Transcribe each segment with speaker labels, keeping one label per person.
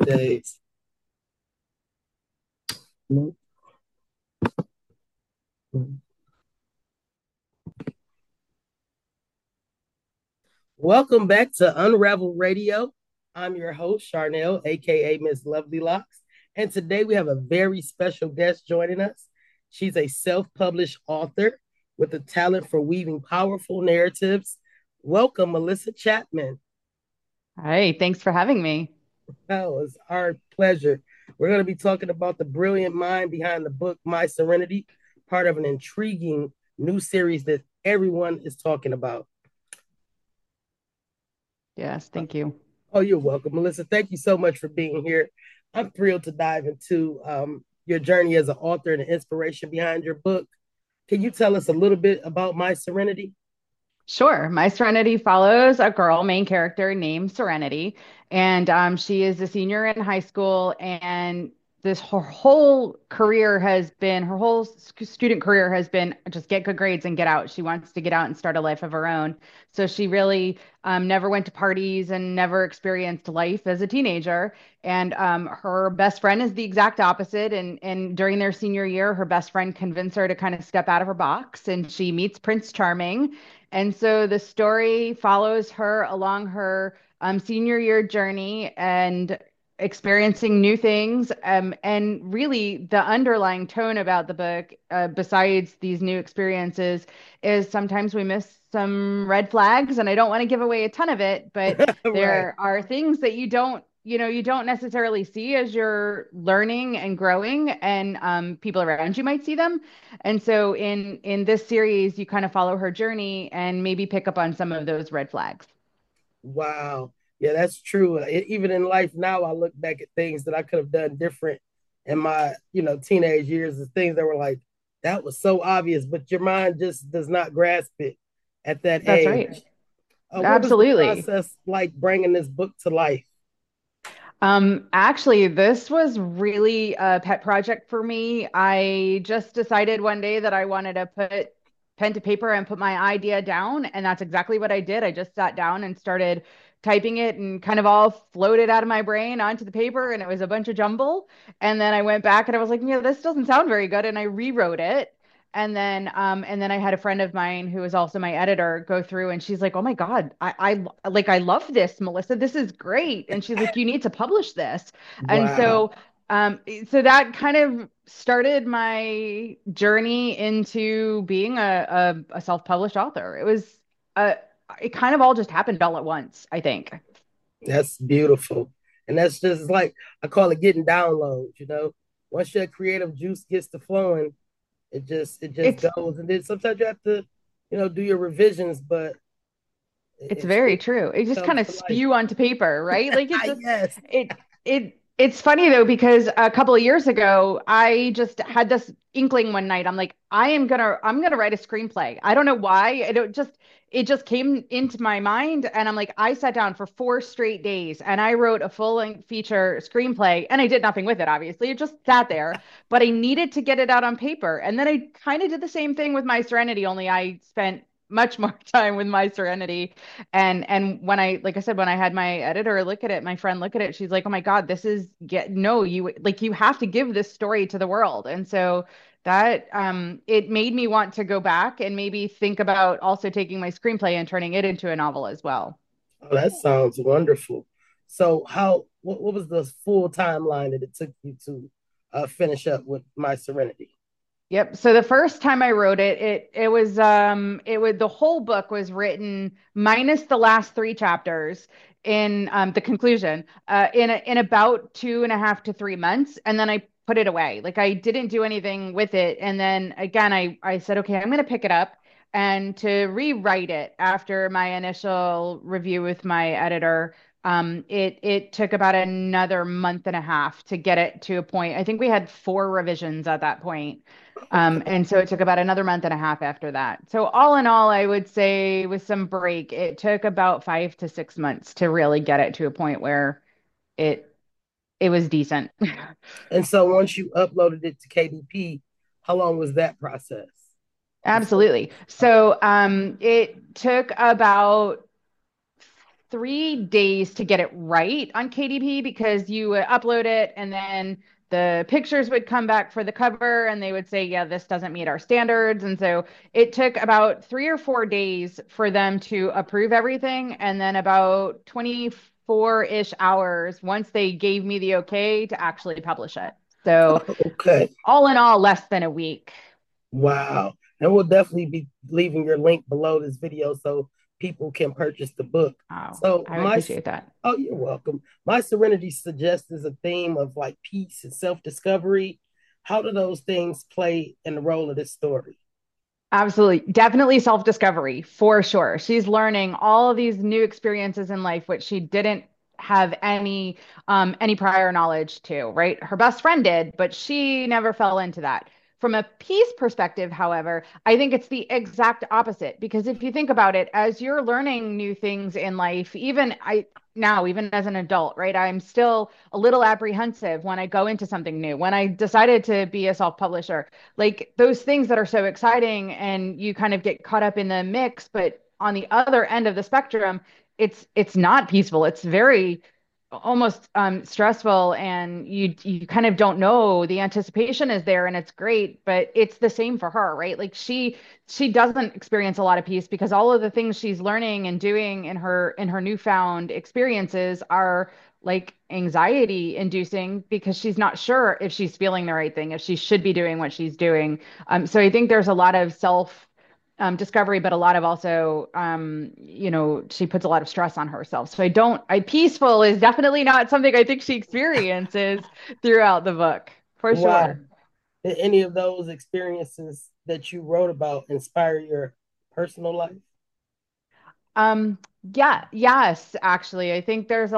Speaker 1: Days. Welcome back to Unravel Radio. I'm your host, Charnel, aka Miss Lovely Locks. And today we have a very special guest joining us. She's a self published author with a talent for weaving powerful narratives. Welcome, Melissa Chapman.
Speaker 2: Hi, thanks for having me.
Speaker 1: Oh, it's our pleasure. We're going to be talking about the brilliant mind behind the book My Serenity, part of an intriguing new series that everyone is talking about.
Speaker 2: Yes,
Speaker 1: Uh,
Speaker 2: thank you.
Speaker 1: Oh, you're welcome, Melissa. Thank you so much for being here. I'm thrilled to dive into your journey as an author and the inspiration behind your book. Can you tell us a little bit about My Serenity?
Speaker 2: Sure. My Serenity follows a girl, main character named Serenity, and she is a senior in high school. And this her whole career has been her whole student career has been just get good grades and get out. She wants to get out and start a life of her own. So she really never went to parties and never experienced life as a teenager. And her best friend is the exact opposite. And during their senior year, her best friend convinced her to kind of step out of her box, and she meets Prince Charming. And so the story follows her along her senior year journey and experiencing new things. And really, the underlying tone about the book, besides these new experiences, is sometimes we miss some red flags. And I don't want to give away a ton of it, but
Speaker 1: Right.
Speaker 2: there are things that you don't necessarily see as you're learning and growing, and people around you might see them. And so in this series, you kind of follow her journey and maybe pick up on some of those red flags.
Speaker 1: Wow. Yeah, that's true. Even in life now, I look back at things that I could have done different in my, teenage years, the things that were like, that was so obvious, but your mind just does not grasp it at that
Speaker 2: That's right.
Speaker 1: age. What was the
Speaker 2: Absolutely.
Speaker 1: process like bringing this book to life?
Speaker 2: Actually, this was really a pet project for me. I just decided one day that I wanted to put pen to paper and put my idea down, and that's exactly what I did. I just sat down and started typing it and kind of all floated out of my brain onto the paper, and it was a bunch of jumble. And then I went back and I was like, yeah, this doesn't sound very good, and I rewrote it. And then I had a friend of mine who was also my editor go through, and she's like, "Oh my God, I love this, Melissa. This is great." And she's like, "You need to publish this." And
Speaker 1: Wow.
Speaker 2: um, so that kind of started my journey into being a self-published author. Uh, it kind of all just happened all at once, I think.
Speaker 1: That's beautiful. And that's just like I call it getting downloads. Once your creative juice gets to flowing, it just
Speaker 2: It's
Speaker 1: goes. And then sometimes you have to, do your revisions, but
Speaker 2: It's
Speaker 1: it
Speaker 2: very true. It just kind
Speaker 1: comes
Speaker 2: of
Speaker 1: to life.
Speaker 2: spew onto paper, right? Like it just
Speaker 1: Yes.
Speaker 2: it's funny though, because a couple of years ago I just had this inkling one night. I'm like, I'm gonna write a screenplay. I don't know why. It just came into my mind, and I'm like, I sat down for 4 straight days and I wrote a full-length feature screenplay, and I did nothing with it, obviously. It just sat there, but I needed to get it out on paper. And then I kind of did the same thing with My Serenity, only I spent much more time with My Serenity. And when I, like I said, when I had my editor look at it, my friend look at it, she's like, "Oh my God, this is get no, you have to give this story to the world." And so that it made me want to go back and maybe think about also taking my screenplay and turning it into a novel as well.
Speaker 1: Oh, that sounds wonderful. So what was the full timeline that it took you to finish up with My Serenity?
Speaker 2: Yep. So the first time I wrote it, it was the whole book was written minus the last three chapters in the conclusion in about 2.5 to 3 months, and then I put it away. Like I didn't do anything with it, and then again I said, okay, I'm going to pick it up and to rewrite it after my initial review with my editor. It took about another month and a half to get it to a point. I think we had four revisions at that point. And so it took about another month and a half after that. So all in all, I would say with some break, it took about 5 to 6 months to really get it to a point where it it was decent.
Speaker 1: And so once you uploaded it to KDP, how long was that process before?
Speaker 2: Absolutely. So it took about 3 days to get it right on KDP because you would upload it and then the pictures would come back for the cover and they would say, yeah, this doesn't meet our standards. And so it took about 3 or 4 days for them to approve everything. And then about 24-ish hours once they gave me the okay to actually publish it. So
Speaker 1: Okay.
Speaker 2: all in all, less than a week.
Speaker 1: Wow. And we'll definitely be leaving your link below this video so people can purchase the book.
Speaker 2: Oh,
Speaker 1: So
Speaker 2: I appreciate that.
Speaker 1: oh, you're welcome. My Serenity suggests is a theme of like peace and self-discovery. How do those things play in the role of this story?
Speaker 2: Absolutely. Definitely self-discovery for sure. She's learning all of these new experiences in life, which she didn't have any prior knowledge to, right? Her best friend did, but she never fell into that. From a peace perspective, however, I think it's the exact opposite because if you think about it, as you're learning new things in life, even as an adult, right? I'm still a little apprehensive when I go into something new. When I decided to be a self-publisher, like those things that are so exciting and you kind of get caught up in the mix, but on the other end of the spectrum, it's not peaceful. It's very almost stressful and you kind of don't know. The anticipation is there and it's great, but it's the same for her, right? Like she doesn't experience a lot of peace because all of the things she's learning and doing in her newfound experiences are like anxiety inducing because she's not sure if she's feeling the right thing, if she should be doing what she's doing. So I think there's a lot of self discovery, but a lot of also, she puts a lot of stress on herself. So peaceful is definitely not something I think she experiences throughout the book, for
Speaker 1: Wow.
Speaker 2: sure.
Speaker 1: Did any of those experiences that you wrote about inspire your personal life?
Speaker 2: Yeah, yes, actually. I think there's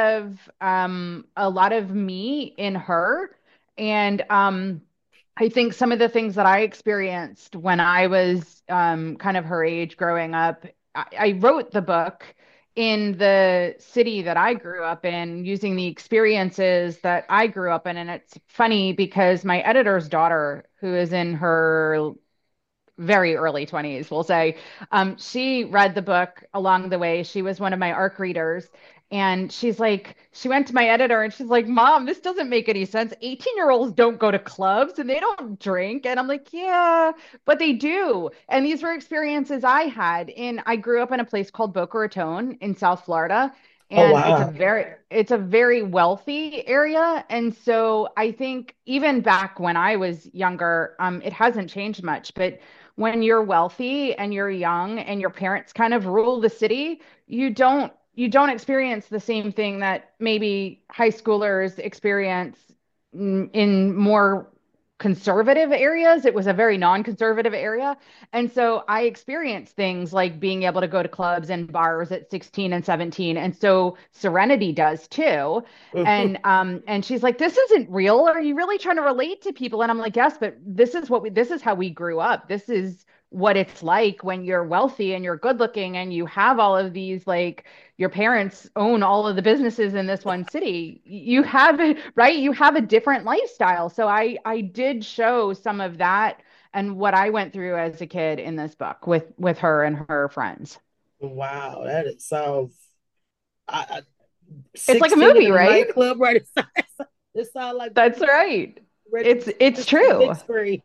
Speaker 2: a lot of me in her. And I think some of the things that I experienced when I was kind of her age growing up, I wrote the book in the city that I grew up in using the experiences that I grew up in. And it's funny because my editor's daughter, who is in her very early 20s, we'll say. She read the book along the way. She was one of my ARC readers. And she went to my editor and she's like, Mom, this doesn't make any sense. 18-year-olds don't go to clubs and they don't drink. And I'm like, yeah, but they do. And these were experiences I grew up in a place called Boca Raton in South Florida.
Speaker 1: Oh,
Speaker 2: And
Speaker 1: wow.
Speaker 2: it's a very wealthy area. And so I think even back when I was younger, it hasn't changed much, but when you're wealthy and you're young and your parents kind of rule the city, you don't experience the same thing that maybe high schoolers experience in more conservative areas. It was a very non-conservative area. And so I experienced things like being able to go to clubs and bars at 16 and 17. And so Serenity does too. And she's like, this isn't real. Are you really trying to relate to people? And I'm like, yes, but this is how we grew up. This is what it's like when you're wealthy and you're good looking and you have all of these, like, your parents own all of the businesses in this one city. You have it, right? You have a different lifestyle. So I did show some of that and what I went through as a kid in this book with her and her friends.
Speaker 1: Wow, sounds I
Speaker 2: It's like a
Speaker 1: 16
Speaker 2: movie,
Speaker 1: in a
Speaker 2: right?
Speaker 1: nightclub, right? It sounds like
Speaker 2: That's right.
Speaker 1: ready to
Speaker 2: It's
Speaker 1: this to the big
Speaker 2: true.
Speaker 1: screen.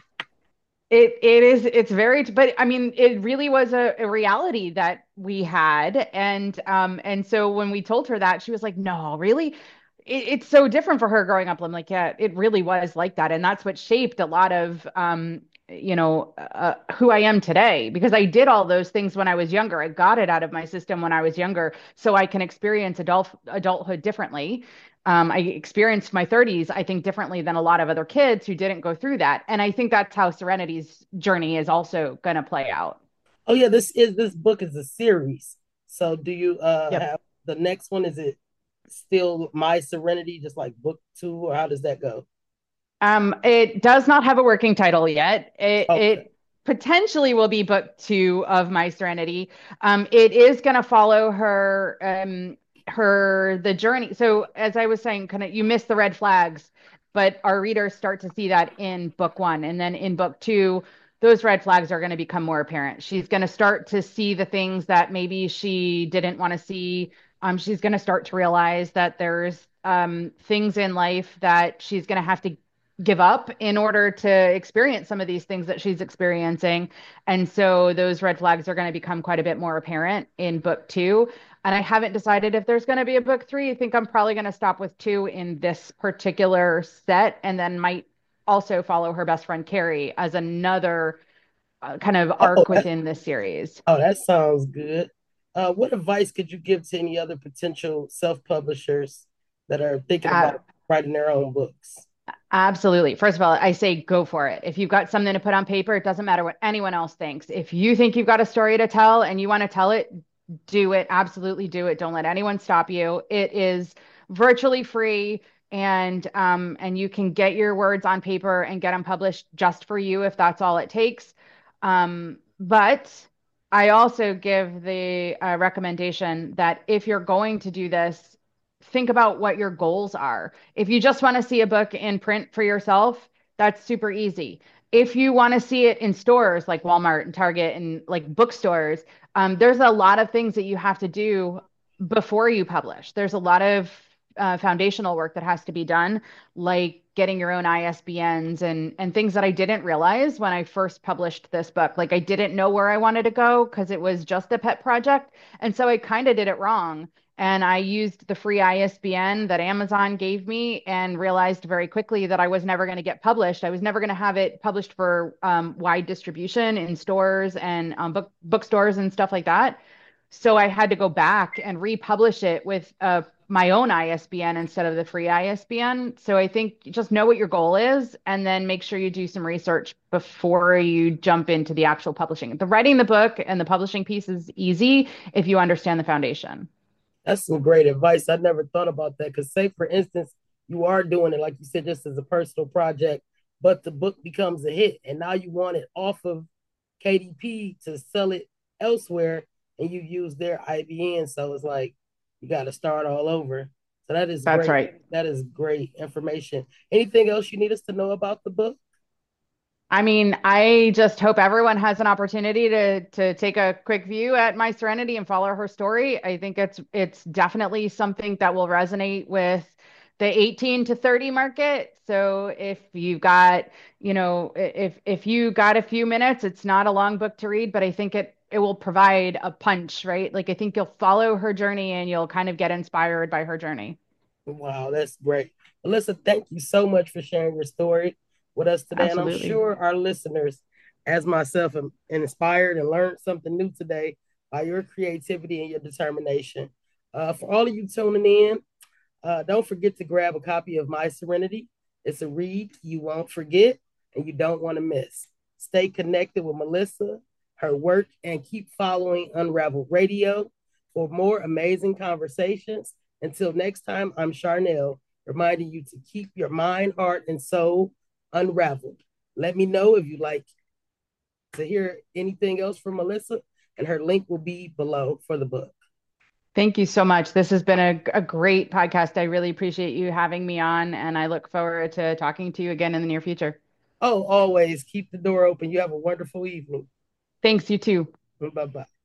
Speaker 2: It's very, but I mean, it really was a reality that we had. And so when we told her that, she was like, no, really? It's so different for her growing up. I'm like, yeah, it really was like that. And that's what shaped a lot of, who I am today, because I did all those things when I was younger. I got it out of my system when I was younger, so I can experience adulthood differently. I experienced my 30s, I think, differently than a lot of other kids who didn't go through that. And I think that's how Serenity's journey is also going to play out.
Speaker 1: Oh yeah, this book is a series. So do you
Speaker 2: Yep.
Speaker 1: have the next one? Is it still My Serenity, just like book two, or how does that go?
Speaker 2: It does not have a working title yet.
Speaker 1: Okay.
Speaker 2: It potentially will be book two of My Serenity. It is going to follow the journey. So as I was saying, kind of you miss the red flags, but our readers start to see that in book one, and then in book two, those red flags are going to become more apparent. She's going to start to see the things that maybe she didn't want to see. She's going to start to realize that there's things in life that she's going to have to give up in order to experience some of these things that she's experiencing. And so those red flags are going to become quite a bit more apparent in book two. And I haven't decided if there's going to be a book three. I think I'm probably going to stop with two in this particular set and then might also follow her best friend Carrie as another kind of
Speaker 1: Oh,
Speaker 2: arc within this series.
Speaker 1: that sounds good. What advice could you give to any other potential self-publishers that are thinking
Speaker 2: Uh,
Speaker 1: about writing their own books?
Speaker 2: Absolutely. First of all, I say go for it. If you've got something to put on paper, it doesn't matter what anyone else thinks. If you think you've got a story to tell and you want to tell it, do it. Absolutely do it. Don't let anyone stop you. It is virtually free and you can get your words on paper and get them published just for you if that's all it takes. But I also give the recommendation that if you're going to do this, think about what your goals are. If you just want to see a book in print for yourself, that's super easy. If you want to see it in stores like Walmart and Target and like bookstores, there's a lot of things that you have to do before you publish. There's a lot of foundational work that has to be done, like getting your own ISBNs and things that I didn't realize when I first published this book. Like I didn't know where I wanted to go because it was just a pet project, and so I kind of did it wrong. And I used the free ISBN that Amazon gave me and realized very quickly that I was never going to get published. I was never going to have it published for wide distribution in stores and bookstores and stuff like that. So I had to go back and republish it with my own ISBN instead of the free ISBN. So I think just know what your goal is and then make sure you do some research before you jump into the actual publishing. The writing the book and the publishing piece is easy if you understand the foundation.
Speaker 1: That's some great advice. I never thought about that. Because, say, for instance, you are doing it, like you said, just as a personal project, but the book becomes a hit, and now you want it off of KDP to sell it elsewhere, and you use their IBN. So it's like you got to start all over. So that is
Speaker 2: That's
Speaker 1: great.
Speaker 2: right.
Speaker 1: That is great information. Anything else you need us to know about the book?
Speaker 2: I mean, I just hope everyone has an opportunity to take a quick view at My Serenity and follow her story. I think it's definitely something that will resonate with the 18 to 30 market. So if you've got, if you got a few minutes, it's not a long book to read, but I think it will provide a punch, right? Like I think you'll follow her journey and you'll kind of get inspired by her journey.
Speaker 1: Wow, that's great. Melissa, thank you so much for sharing your story with us today. And I'm
Speaker 2: Absolutely.
Speaker 1: sure our listeners, as myself, am inspired and learned something new today by your creativity and your determination. For all of you tuning in, don't forget to grab a copy of My Serenity. It's a read you won't forget and you don't want to miss. Stay connected with Melissa, her work, and keep following Unraveled Radio for more amazing conversations. Until next time, I'm Charnel, reminding you to keep your mind, heart, and soul unraveled. Let me know if you'd like to hear anything else from Melissa, and her link will be below for the book.
Speaker 2: Thank you so much. This has been a great podcast. I really appreciate you having me on, and I look forward to talking to you again in the near future.
Speaker 1: Oh, always keep the door open. You have a wonderful evening.
Speaker 2: Thanks, you too.
Speaker 1: Bye bye.